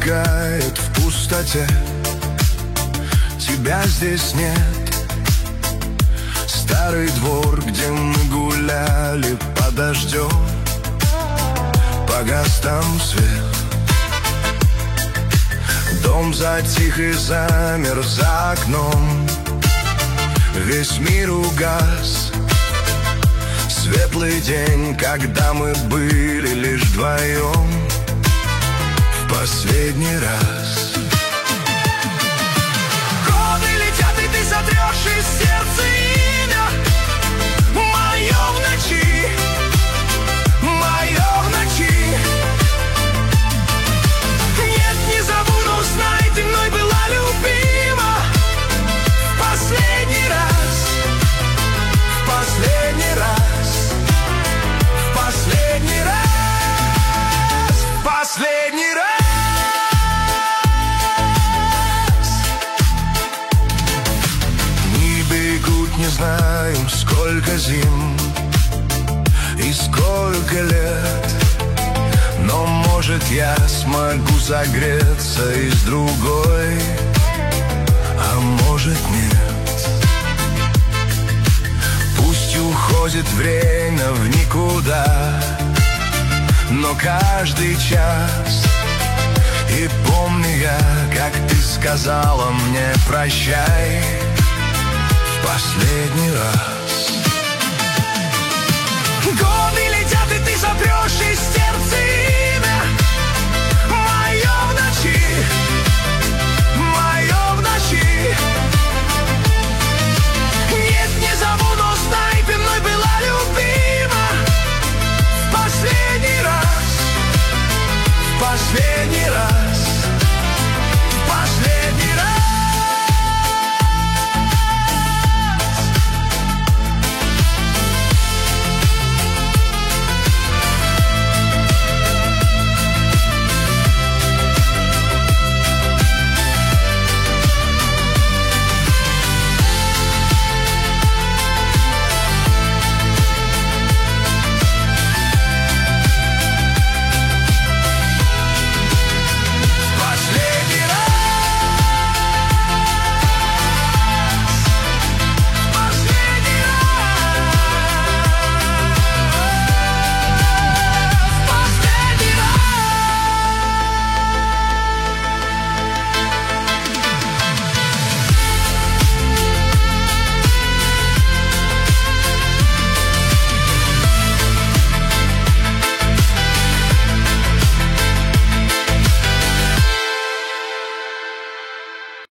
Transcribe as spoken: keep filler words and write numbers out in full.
мигает в пустоте. Тебя здесь нет. Старый двор, где мы гуляли под дождем, погас там свет. Дом затих и замер за окном. Весь мир угас. Светлый день, когда мы были лишь вдвоем в последний раз. Годы летят, и ты сотрешь из сердца имя мое в ночи, мое в ночи. Нет, не забуду, знай, ты мной была любима в последний раз, в последний раз, в последний раз, в последний раз. Дни бегут, не знаем, сколько зим и сколько лет, но, может, я смогу согреться и с другой, а может, нет. Пусть уходит время в никуда, но каждый час. И помню я, как ты сказала мне прощай в последний раз.